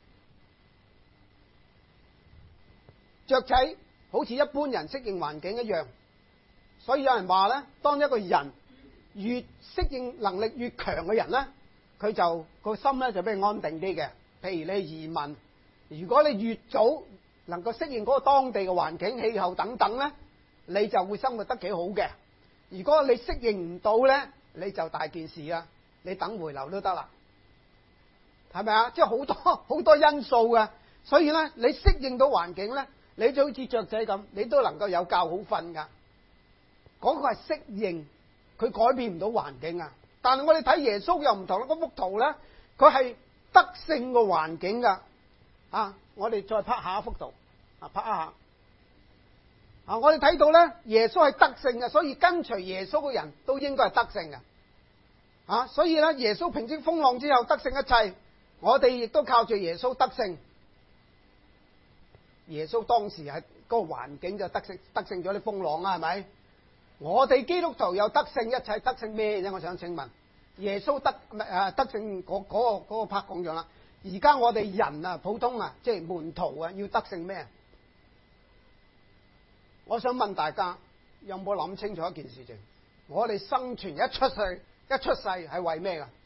雀仔好似一般人適應環境一樣，所以有人話咧，當一個人越適應能力越強嘅人咧，佢就個心咧就比較安定啲嘅。譬如你移民，如果你越早能夠適應嗰個當地嘅環境、氣候等等咧，你就會生活得幾好嘅。如果你適應唔到咧，你就大件事啊！你等回流都得啦，係咪啊？即係好多好多因素嘅，所以咧，你適應到環境咧，你就好似雀仔咁，你都能夠有覺好瞓噶。嗰個係適應，佢改變唔到環境啊。但係我哋睇耶穌又唔同啦，嗰幅圖咧，佢係得勝個環境噶。啊，我哋再拍下一幅圖，啊，拍一下。啊，我哋睇到咧，耶穌係得勝嘅，所以跟隨耶穌嘅人都應該係得勝嘅。啊，所以咧，耶穌平息風浪之後得勝一切，我哋亦都靠住耶穌得勝。耶穌當時係嗰個環境就得勝，得勝咗啲風浪啦，係咪？我哋基督徒又得勝一切，得勝咩啫？我想請問，耶穌得誒得勝嗰嗰個嗰個 part 講咗啦。而家我哋人啊，普通啊，即係門徒啊，要得勝咩？我想問大家有冇諗清楚一件事情？我哋生存一出世一出世係為咩噶？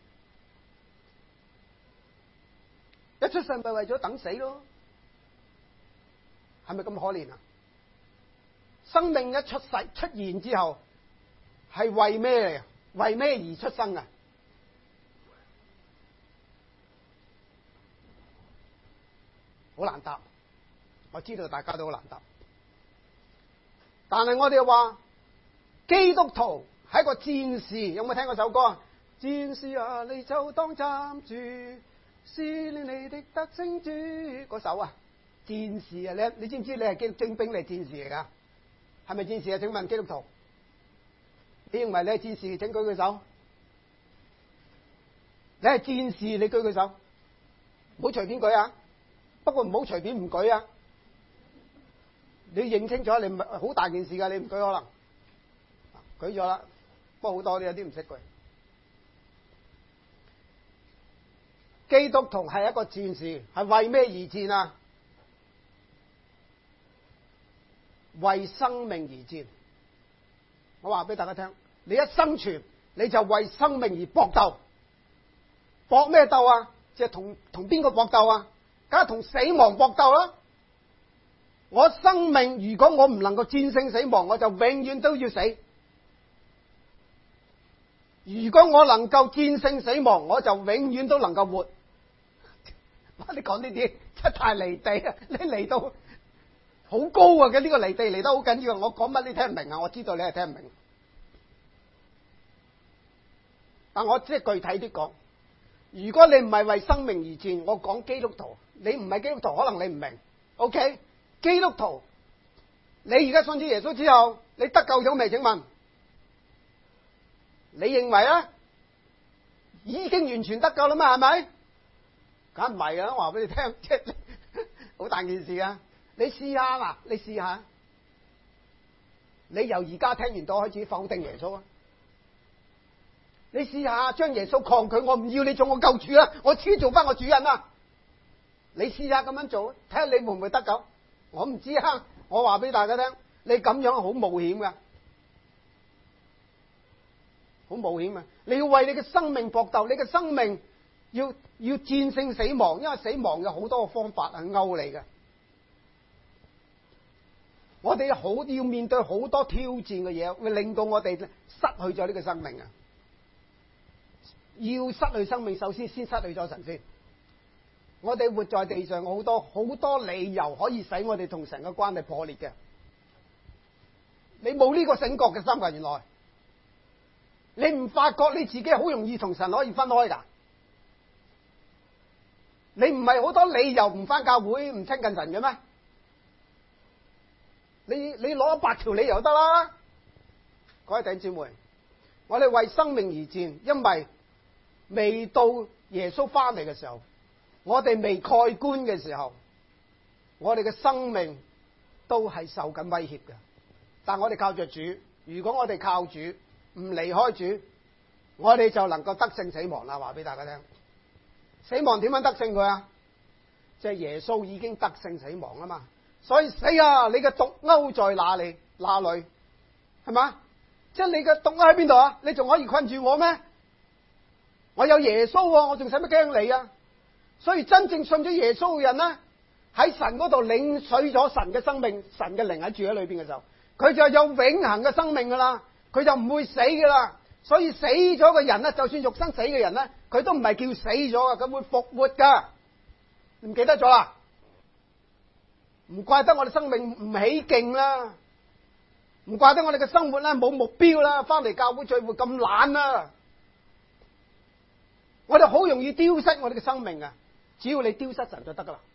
一出世咪為咗等死咯？係咪咁可憐啊？生命一出世出現之後係為咩嚟？為咩而出生啊？好難答，我知道大家都好難答。但係我哋話基督徒係一個戰士，有冇聽過首歌啊？戰士啊，你就當站住，試煉你的得勝主。嗰首啊，戰士啊，你你知唔知你係精精兵，你係戰士嚟噶？係咪戰士啊？請問基督徒，你認為你係戰士，請舉舉手。你係戰士，你舉舉手，唔好隨便舉啊！不過唔好隨便唔舉啊！你認清楚，你唔係好大件事噶，你唔舉可能舉咗啦。不過好多啲有啲唔識舉。基督徒係一個戰士，係為咩而戰啊？為生命而戰。我話俾大家聽，你一生存，你就為生命而搏鬥。搏咩鬥啊？即係同同邊個搏鬥啊？梗係同死亡搏鬥啦！我生命如果我唔能夠戰勝死亡，我就永遠都要死。如果我能夠戰勝死亡，我就永遠都能夠活。你講呢啲真係太離地啊！你嚟到好高啊！嘅呢個離地嚟得好緊要。我講乜你聽唔明啊？我知道你係聽唔明，但我即係具體啲講。如果你唔係為生命而戰，我講基督徒你唔係基督徒，可能你唔明。OK， 基督徒，你而家信主耶穌之後，你得救咗未？請問，你認為咧已經完全得救啦嘛？係咪？梗唔係啊！我話俾你聽，即係好大件事啊！你試下嗱，你試下，你由而家聽完到開始否定耶穌啊！你試下將耶穌抗拒，我唔要你做我救主啦，我自己做翻我主人啦！你試下咁樣做，睇下你會唔會得救？我唔知啊！我話俾大家聽，你咁樣好冒險噶，好冒險啊！你要為你嘅生命搏鬥，你嘅生命要要戰勝死亡，因為死亡有好多個方法係勾你嘅。我哋好要面對好多挑戰嘅嘢，會令到我哋失去咗呢個生命啊！要失去生命，首先先失去咗神先。我哋活在地上，好多好多理由可以使我哋同神嘅關係破裂嘅。你冇呢個醒覺嘅心噶，原來你唔發覺你自己好容易同神可以分開噶。你唔係好多理由唔返教會唔親近神嘅咩？你你攞八條理由得啦。各位弟兄姊妹，我哋為生命而戰，因為未到耶穌翻嚟嘅時候，我哋未蓋棺嘅時候，我哋嘅生命都係受緊威脅嘅。但我哋靠着主，如果我哋靠主唔離開主，我哋就能夠得勝死亡啦。話俾大家聽，死亡點樣得勝佢啊？即係耶穌已經得勝死亡啊嘛。所以死啊！你嘅毒鈎在哪裏？哪裏？係嘛？即係你嘅毒鈎喺邊度啊？你仲可以困住我咩？我有耶穌啊，我仲使乜驚你啊？所以真正信咗耶穌嘅人咧，喺神嗰度領取咗神嘅生命，神嘅靈喺住喺裏邊嘅時候，佢就有永恆嘅生命噶啦，佢就唔會死噶啦。所以死咗嘅人咧，就算肉身死嘅人咧，佢都唔係叫死咗噶，佢會復活噶。唔記得咗啦？唔怪得我哋生命唔起勁啦，唔怪得我哋嘅生活咧冇目標啦，翻嚟教會聚會咁懶啦。我哋好容易丟失我哋嘅生命啊！只要你丟失神就得噶啦。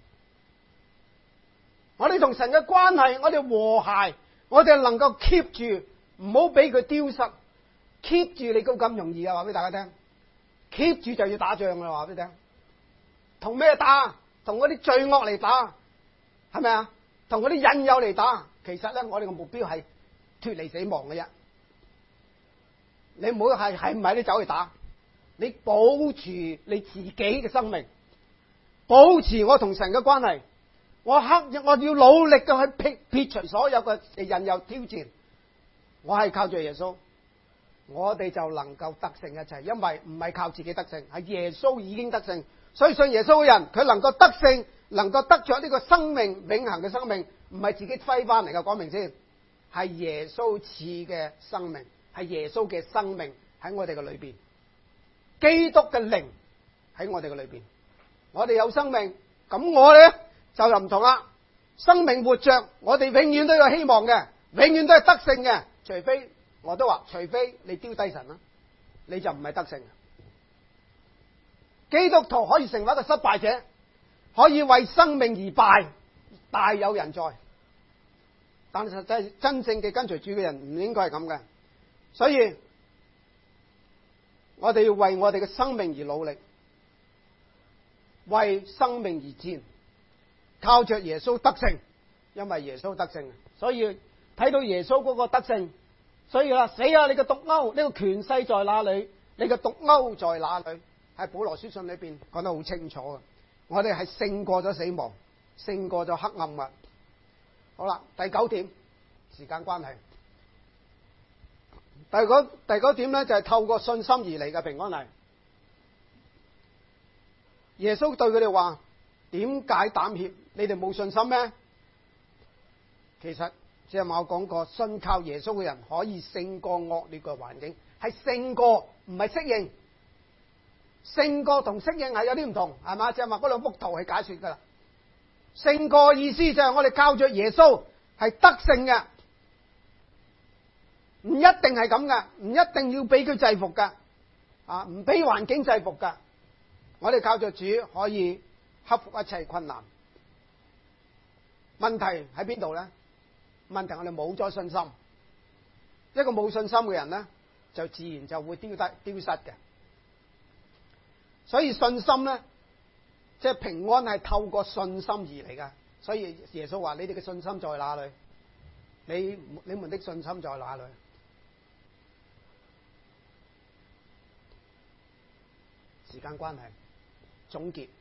我哋同神嘅關係，我哋和諧，我哋能夠 keep 住，唔好俾佢丟失。keep 住你都咁容易啊！話俾大家聽 ，keep 住就要打仗啦！話俾你聽，同咩打？同嗰啲罪惡嚟打。係咪啊？同嗰啲引誘嚟打，其實咧，我哋嘅目標係脫離死亡嘅啫。你唔好係係唔係你走去打，你保持你自己嘅生命，保持我同神嘅關係。我刻我要努力嘅去撇撇除所有嘅引誘挑戰。我係靠住耶穌，我哋就能夠得勝一切，因為唔係靠自己得勝，係耶穌已經得勝。所以信耶穌嘅人，佢能夠得勝。能夠得着呢個生命永恆嘅生命，唔係自己揮翻嚟嘅，講明先，係耶穌賜嘅生命，係耶穌嘅生命喺我哋嘅裏邊，基督嘅靈喺我哋嘅裏邊，我哋有生命，咁我哋咧就又唔同啦。生命活着，我哋永遠都有希望嘅，永遠都係得勝嘅，除非我都話，除非你丟低神啦，你就唔係得勝。基督徒可以成為一個失敗者。可以為生命而敗，大有人在。但係實際真正嘅跟隨主嘅人唔應該係咁嘅，所以我哋要為我哋嘅生命而努力，為生命而戰，靠着耶穌得勝，因為耶穌得勝，所以睇到耶穌嗰個得勝，所以啦，死啊！你嘅毒鈎，呢個權勢在哪裏？你嘅毒鈎在哪裏？喺保羅書信裏邊講得好清楚嘅。我哋係勝過咗死亡，勝過咗黑暗啊！好啦，第九點，時間關係，第九第九點咧就係透過信心而嚟嘅平安嚟。耶穌對佢哋話：點解膽怯？你哋冇信心咩？其實即係我講過，信靠耶穌嘅人可以勝過惡劣嘅環境，係勝過，唔係適應。勝過同適應係有啲唔同，係嘛？即係話嗰兩幅圖係解說噶啦。勝過意思就係我哋靠着耶穌係得勝嘅，唔一定係咁噶，唔一定要俾佢制服噶，啊，唔俾環境制服噶。我哋靠着主可以克服一切困難。問題喺邊度咧？問題我哋冇咗信心。一個冇信心嘅人咧，就自然就會丟得丟失嘅。所以信心咧，即係平安係透過信心而嚟噶。所以耶穌話：你哋嘅信心在哪裏？你你們的信心在哪裏？時間關係，總結。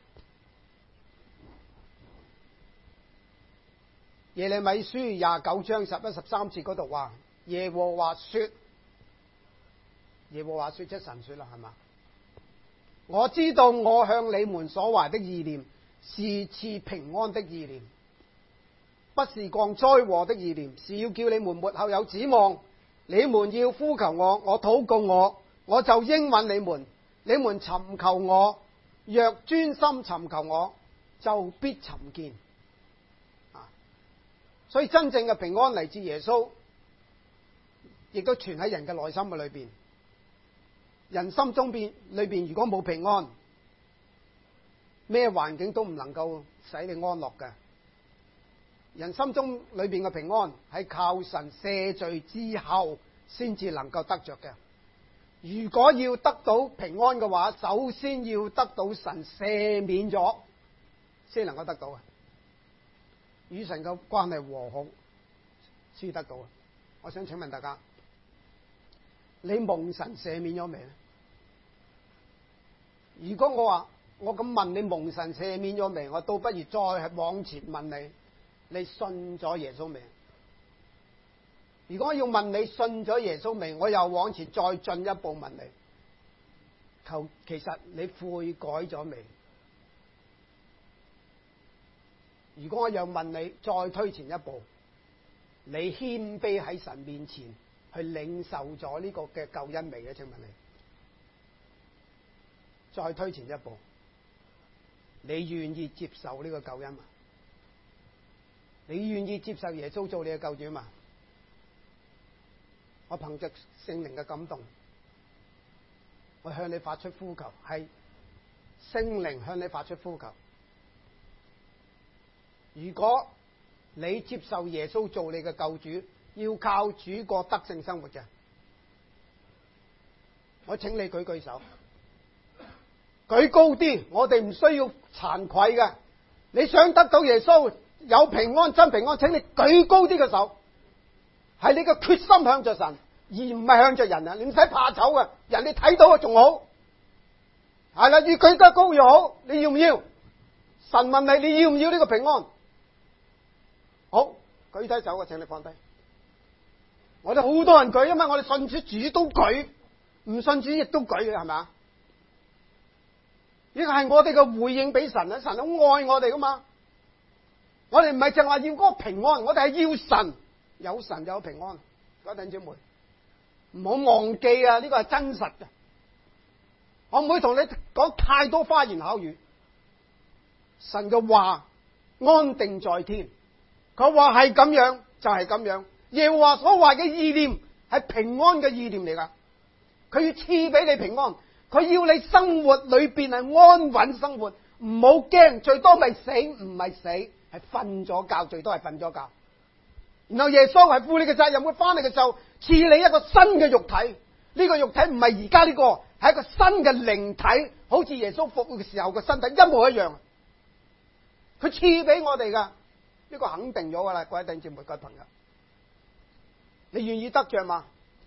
耶利米書廿九章十一十三節嗰度話：耶和華說，耶和華說即神說啦，係嘛？我知道我向你們所懷的意念是賜平安的意念，不是降災禍的意念，是要叫你們末後有指望。你們要呼求我，我禱告我，我就應允你們。你們尋求我，若專心尋求我，就必尋見。啊！所以真正嘅平安嚟自耶穌，亦都存喺人嘅內心嘅裏邊。人心中邊裏邊如果冇平安，咩環境都唔能夠使你安樂嘅。人心中裏邊嘅平安係靠神赦罪之後先至能夠得着嘅。如果要得到平安嘅話，首先要得到神赦免咗，先能夠得到啊！與神嘅關係和好先得到啊！我想請問大家，你蒙神赦免咗未咧？如果我話我咁問你蒙神赦免咗未，我倒不如再往前問你，你信咗耶穌未？如果我要問你信咗耶穌未，我又往前再進一步問你，求其實你悔改咗未？如果我又問你再推前一步，你謙卑喺神面前去領受咗呢個嘅救恩未咧？請問你再推前一步，你願意接受呢個救恩嘛？你願意接受耶穌做你嘅救主嘛？我憑着聖靈嘅感動，我向你發出呼求，係聖靈向你發出呼求。如果你接受耶穌做你嘅救主，要靠主過得勝生活嘅，我請你舉舉手，舉高啲，我哋唔需要慚愧嘅。你想得到耶穌有平安真平安，請你舉高啲嘅手。係你嘅決心向着神，而唔係向着人啊！你唔使怕醜嘅，人哋睇到啊仲好。係啦，越舉得高越好。你要唔要？神問你，你要唔要呢個平安？好，舉低手啊，請你放低。我哋好多人舉，因為我哋信主主都舉，唔信主亦都舉嘅，係咪啊？呢個係我哋嘅回應俾神啊！神好愛我哋噶嘛。我哋唔係淨話要嗰個平安，我哋係要神。有神就有平安，各位弟兄姊妹，唔好忘記啊！呢個係真實嘅，我唔會同你講太多花言巧語。神嘅話安定在天，佢話係咁樣就係咁樣。耶和華所話嘅意念係平安嘅意念嚟噶，佢要賜俾你平安，佢要你生活裏邊係安穩生活，唔好驚，最多咪死，唔係死，係瞓咗覺，最多係瞓咗覺。然後耶穌係負你嘅責任，會翻嚟嘅時候賜你一個新嘅肉體。呢個肉體唔係而家呢個，係一個新嘅靈體，好似耶穌復活嘅時候嘅身體一模一樣。佢賜俾我哋噶，呢個肯定咗噶啦，各位弟兄姊妹、各位朋友，你願意得着嘛？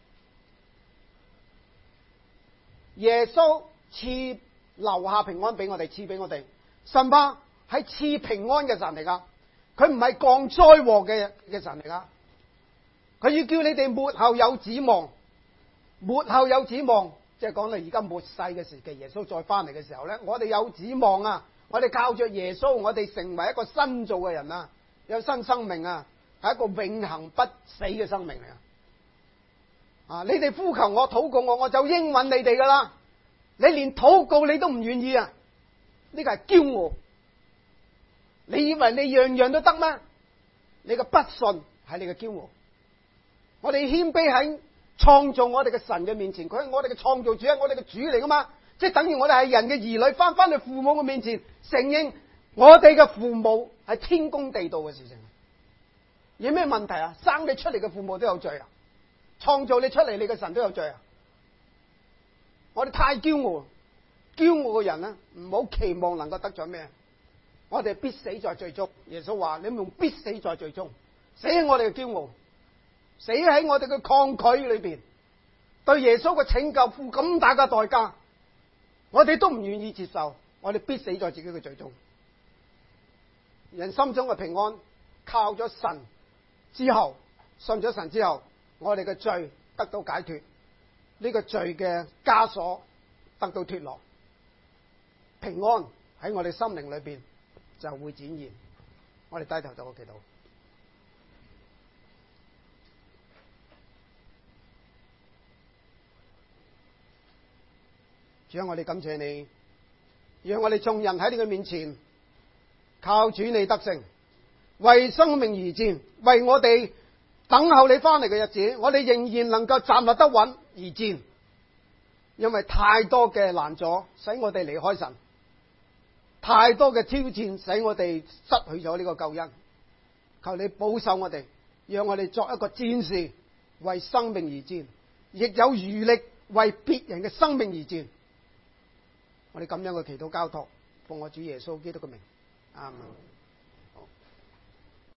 耶穌賜留下平安俾我哋，賜俾我哋。神爸係賜平安嘅神嚟噶。佢唔係降災禍嘅嘅神嚟噶，佢要叫你哋末後有指望，末後有指望，即係講你而家末世嘅時期，耶穌再翻嚟嘅時候咧，我哋有指望啊！我哋靠着耶穌，我哋成為一個新造嘅人啊，有新生命啊，係一個永恆不死嘅生命嚟啊！啊，你哋呼求我、禱告我，我就應允你哋噶啦。你連禱告你都唔願意啊？呢個係驕傲。你以為你樣樣都得咩？你嘅不信係你嘅驕傲。我哋謙卑喺創造我哋嘅神嘅面前，佢係我哋嘅創造主，係我哋嘅主嚟噶嘛？即係等於我哋係人嘅兒女，翻翻去父母嘅面前，承認我哋嘅父母係天公地道嘅事情，有咩問題啊？生你出嚟嘅父母都有罪啊！創造你出嚟，你嘅神都有罪啊！我哋太驕傲，驕傲嘅人呢，唔好期望能夠得咗咩？我哋必死在罪中。耶穌話：你們必死在罪中，死喺我哋嘅驕傲，死喺我哋嘅抗拒裏邊，對耶穌嘅拯救付咁大嘅代價，我哋都唔願意接受，我哋必死在自己嘅罪中。人心中嘅平安，靠咗神之後，信咗神之後，我哋嘅罪得到解脫，呢個罪嘅枷鎖得到脫落，平安喺我哋心靈裏邊就會展現。我哋低頭做個祈禱。主啊，我哋感謝你，讓我哋眾人喺你嘅面前靠主你得勝，為生命而戰，為我哋等候你翻嚟嘅日子，我哋仍然能夠站立得穩而戰。因為太多嘅攔阻使我哋離開神，太多嘅挑戰使我哋失去咗呢個救恩。求你保守我哋，讓我哋作一個戰士，為生命而戰，亦有餘力為別人嘅生命而戰。我哋咁樣嘅祈禱交託，奉我主耶穌基督嘅名，阿門。